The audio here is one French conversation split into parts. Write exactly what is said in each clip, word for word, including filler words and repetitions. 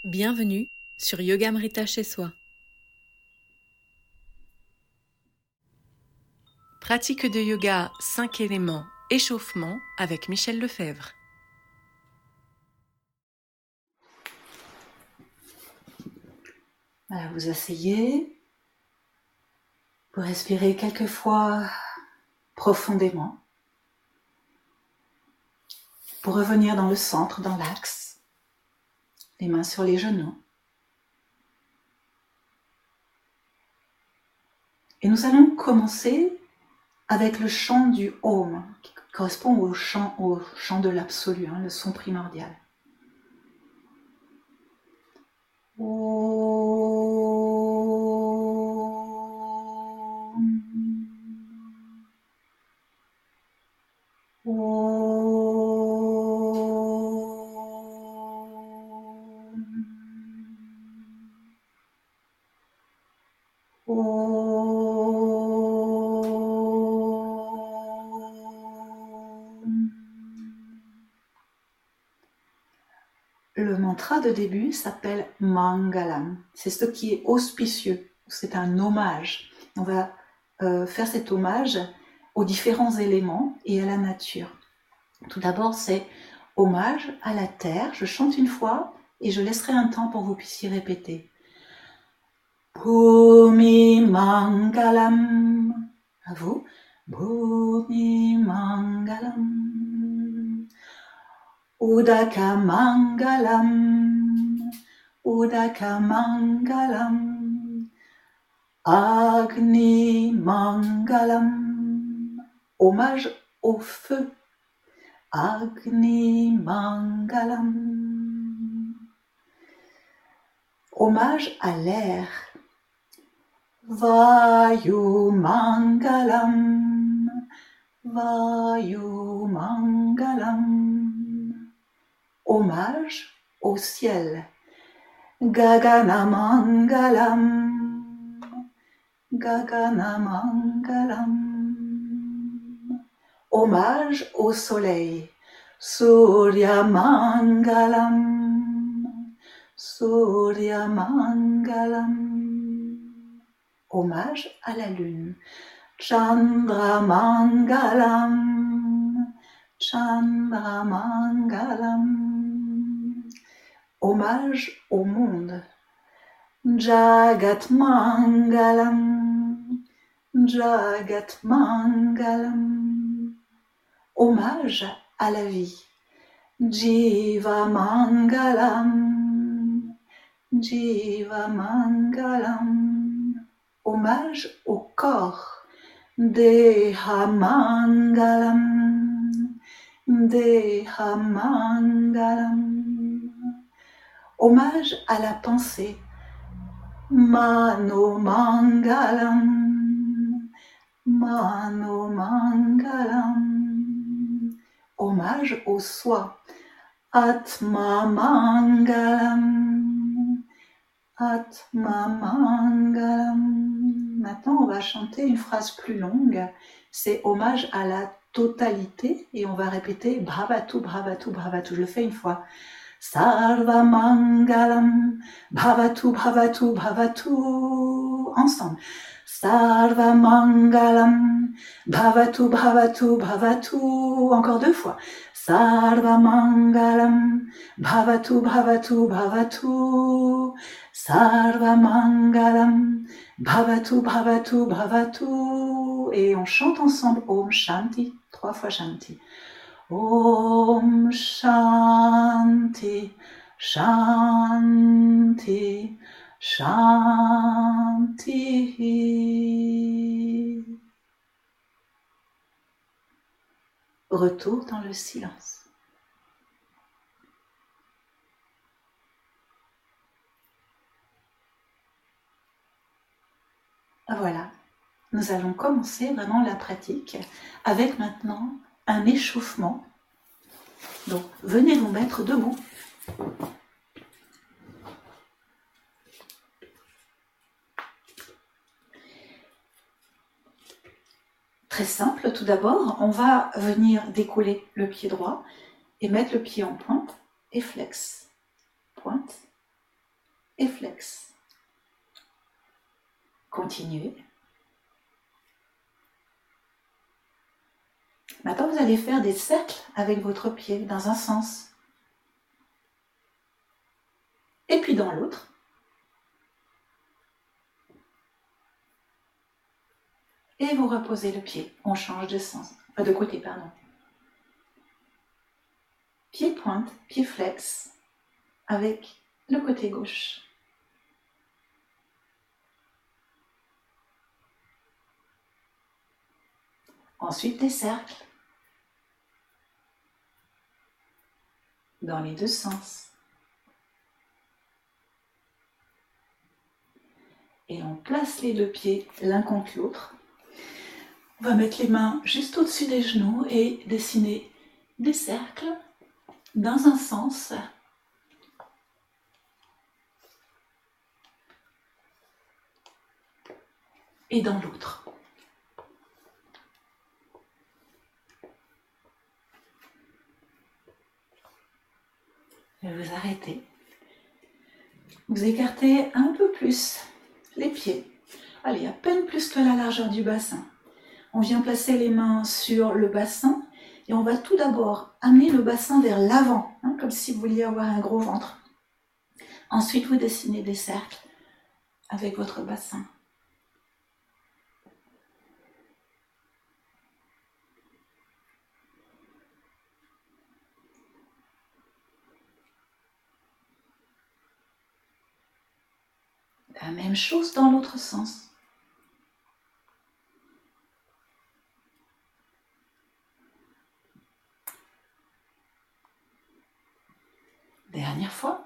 Bienvenue sur Yogamrita chez soi. Pratique de yoga cinq éléments échauffement avec Michel Lefebvre. Voilà, vous asseyez, vous respirez quelques fois profondément pour revenir dans le centre, dans l'axe, les mains sur les genoux. Et nous allons commencer avec le chant du Om, qui correspond au chant, au chant de l'absolu, hein, le son primordial. Om. Om. Le mantra de début s'appelle Mangalam. C'est ce qui est auspicieux. C'est un hommage. On va euh, faire cet hommage aux différents éléments et à la nature. Tout d'abord, c'est hommage à la terre. Je chante une fois et je laisserai un temps pour que vous puissiez répéter. Bhumi Mangalam. À vous. Bhumi Mangalam. Udaka Mangalam, Udaka Mangalam, Agni Mangalam, hommage au feu, Agni Mangalam, hommage à l'air, Vayu Mangalam, Vayu Mangalam, hommage au ciel. Gagana Mangalam, Gagana Mangalam, hommage au soleil. Surya Mangalam, Surya Mangalam, hommage à la lune. Chandra Mangalam, Chandra Mangalam, hommage au monde. Jagat Mangalam, Jagat Mangalam, hommage à la vie. Jiva Mangalam, Jiva Mangalam, hommage au corps. Deha Mangalam, Deha Mangalam, hommage à la pensée. Mano Mangalam, Mano Mangalam, hommage au soi. Atma Mangalam, Atma Mangalam. Maintenant, on va chanter une phrase plus longue. C'est hommage à la totalité et on va répéter Bhavatu, Bhavatu, Bhavatu. Je le fais une fois. Sarva Mangalam, Bhavatu, Bhavatu, Bhavatu. Ensemble. Sarva Mangalam, Bhavatu, Bhavatu, Bhavatu. Encore deux fois. Sarva Mangalam, Bhavatu, Bhavatu, Bhavatu. Sarva Mangalam, Bhavatu, Bhavatu, Bhavatu. Et on chante ensemble Om Shanti, trois fois Shanti. Om Shanti, Shanti, Shanti. Retour dans le silence. Voilà, nous allons commencer vraiment la pratique avec maintenant un échauffement. Donc, venez vous mettre debout. Très simple, tout d'abord, on va venir décoller le pied droit et mettre le pied en pointe et flex. Pointe et flex. Continuez. Maintenant, vous allez faire des cercles avec votre pied dans un sens. Et puis dans l'autre. Et vous reposez le pied. On change de sens. Pas de côté, pardon. Pied pointe, pied flex avec le côté gauche. Ensuite, des cercles dans les deux sens. Et on place les deux pieds l'un contre l'autre. On va mettre les mains juste au-dessus des genoux et dessiner des cercles dans un sens et dans l'autre. Vous arrêtez. Vous écartez un peu plus les pieds. Allez, à peine plus que la largeur du bassin. On vient placer les mains sur le bassin et on va tout d'abord amener le bassin vers l'avant, hein, comme si vous vouliez avoir un gros ventre. Ensuite, vous dessinez des cercles avec votre bassin. La même chose dans l'autre sens. Dernière fois.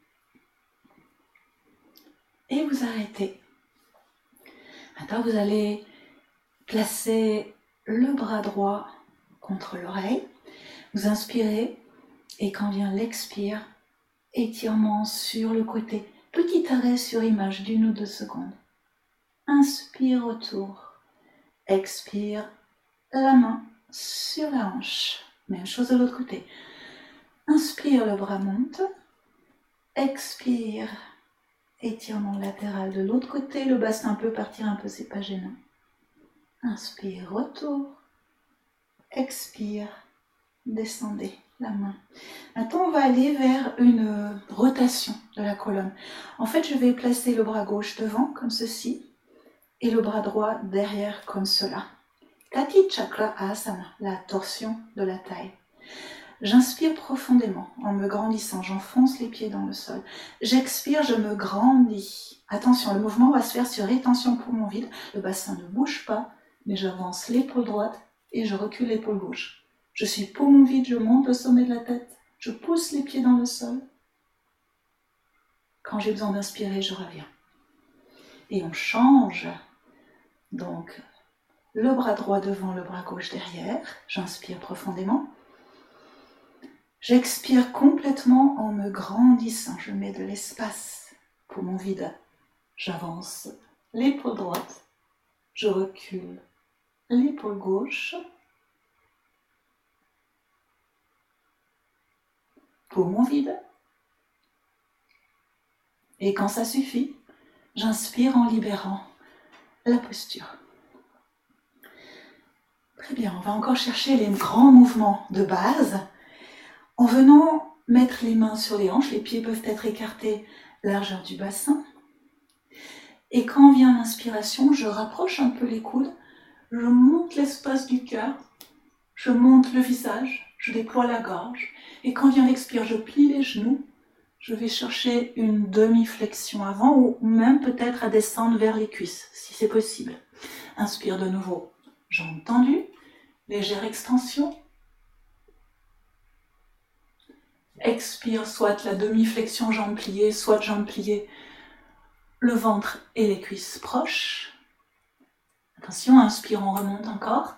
Et vous arrêtez. Maintenant, vous allez placer le bras droit contre l'oreille. Vous inspirez et quand vient l'expire, étirement sur le côté. Petit arrêt sur image d'une ou deux secondes. Inspire autour. Expire, la main sur la hanche. Même chose de l'autre côté. Inspire, le bras monte. Expire, étirement latéral de l'autre côté. Le bassin peut partir un peu, c'est pas gênant. Inspire, retour. Expire, descendez la main. Maintenant, on va aller vers une rotation de la colonne. En fait, je vais placer le bras gauche devant, comme ceci, et le bras droit derrière, comme cela. Tati Chakra Asana, la torsion de la taille. J'inspire profondément en me grandissant, j'enfonce les pieds dans le sol. J'expire, je me grandis. Attention, le mouvement va se faire sur rétention poumon vide. Le bassin ne bouge pas, mais j'avance l'épaule droite et je recule l'épaule gauche. Je suis poumon vide, je monte le sommet de la tête. Je pousse les pieds dans le sol. Quand j'ai besoin d'inspirer, je reviens. Et on change. Donc, le bras droit devant, le bras gauche derrière. J'inspire profondément. J'expire complètement en me grandissant. Je mets de l'espace. Poumon vide. J'avance l'épaule droite. Je recule l'épaule gauche. Poumon vide. Et quand ça suffit, j'inspire en libérant la posture. Très bien, on va encore chercher les grands mouvements de base. En venant mettre les mains sur les hanches, les pieds peuvent être écartés largeur du bassin. Et quand vient l'inspiration, je rapproche un peu les coudes, je monte l'espace du cœur, je monte le visage, je déploie la gorge. Et quand vient l'expire, je plie les genoux. Je vais chercher une demi-flexion avant ou même peut-être à descendre vers les cuisses, si c'est possible. Inspire de nouveau, jambes tendues, légère extension. Expire, soit la demi-flexion jambes pliées, soit jambes pliées, le ventre et les cuisses proches. Attention, inspire, on remonte encore.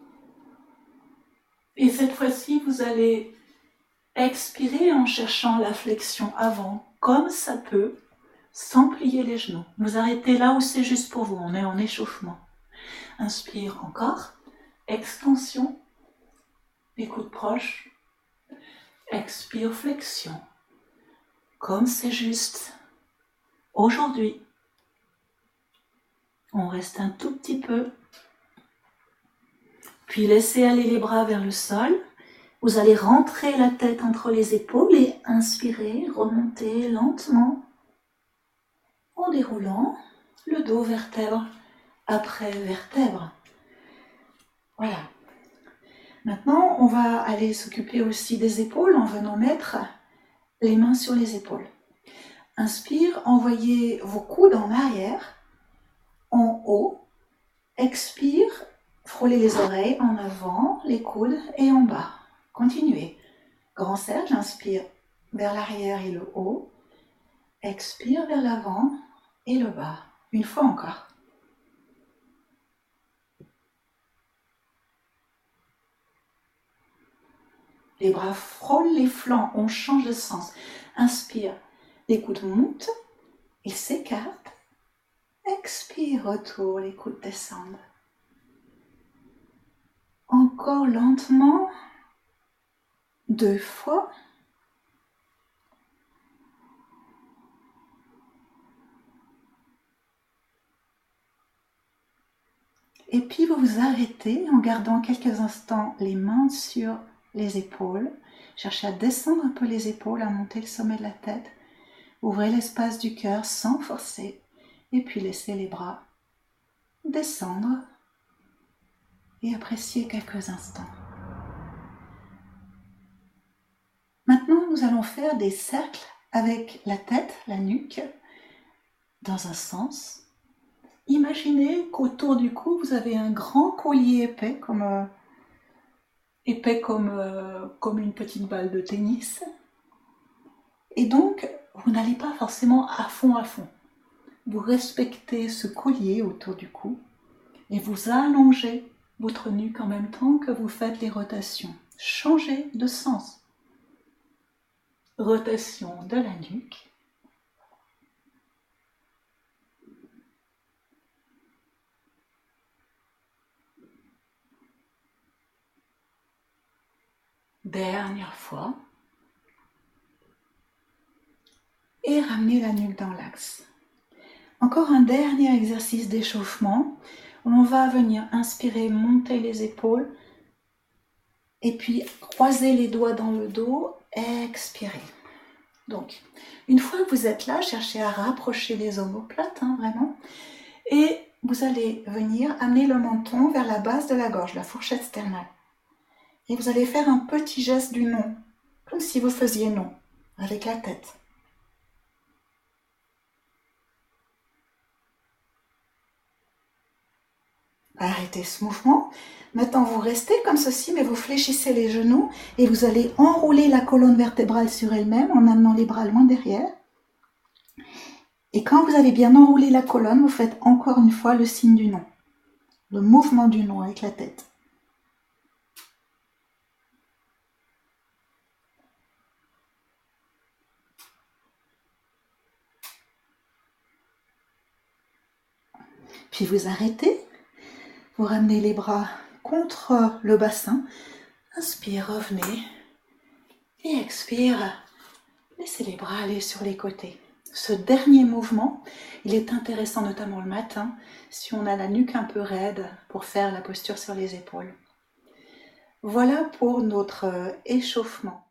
Et cette fois-ci, vous allez expirer en cherchant la flexion avant, comme ça peut, sans plier les genoux. Vous arrêtez là où c'est juste pour vous, on est en échauffement. Inspire encore, extension, les coudes proches. Expire, flexion, comme c'est juste. Aujourd'hui, on reste un tout petit peu, puis laissez aller les bras vers le sol. Vous allez rentrer la tête entre les épaules et inspirer, remonter lentement en déroulant le dos vertèbre après vertèbre. Voilà. Maintenant, on va aller s'occuper aussi des épaules en venant mettre les mains sur les épaules. Inspire, envoyez vos coudes en arrière, en haut. Expire, frôlez les oreilles en avant, les coudes et en bas. Continuez. Grand cercle, inspire vers l'arrière et le haut. Expire vers l'avant et le bas. Une fois encore. Les bras frôlent les flancs, on change de sens. Inspire, les coudes montent, ils s'écartent. Expire, retour, les coudes descendent. Encore lentement, deux fois. Et puis vous vous arrêtez en gardant quelques instants les mains sur les épaules. Cherchez à descendre un peu les épaules, à monter le sommet de la tête. Ouvrez l'espace du cœur sans forcer. Et puis laissez les bras descendre et appréciez quelques instants. Maintenant, nous allons faire des cercles avec la tête, la nuque, dans un sens. Imaginez qu'autour du cou, vous avez un grand collier épais, comme, euh, épais comme, euh, comme une petite balle de tennis. Et donc, vous n'allez pas forcément à fond à fond. Vous respectez ce collier autour du cou et vous allongez votre nuque en même temps que vous faites les rotations. Changez de sens. Rotation de la nuque. Dernière fois. Et ramenez la nuque dans l'axe. Encore un dernier exercice d'échauffement. On va venir inspirer, monter les épaules. Et puis croiser les doigts dans le dos. Expirer. Donc, une fois que vous êtes là, cherchez à rapprocher les omoplates, hein, vraiment. Et vous allez venir amener le menton vers la base de la gorge, la fourchette sternale. Et vous allez faire un petit geste du non, comme si vous faisiez non, avec la tête. Arrêtez ce mouvement. Maintenant, vous restez comme ceci, mais vous fléchissez les genoux et vous allez enrouler la colonne vertébrale sur elle-même en amenant les bras loin derrière. Et quand vous avez bien enroulé la colonne, vous faites encore une fois le signe du non, le mouvement du non avec la tête. Puis vous arrêtez, vous ramenez les bras contre le bassin, inspire, revenez, et expire, laissez les bras aller sur les côtés. Ce dernier mouvement, il est intéressant notamment le matin, si on a la nuque un peu raide pour faire la posture sur les épaules. Voilà pour notre échauffement.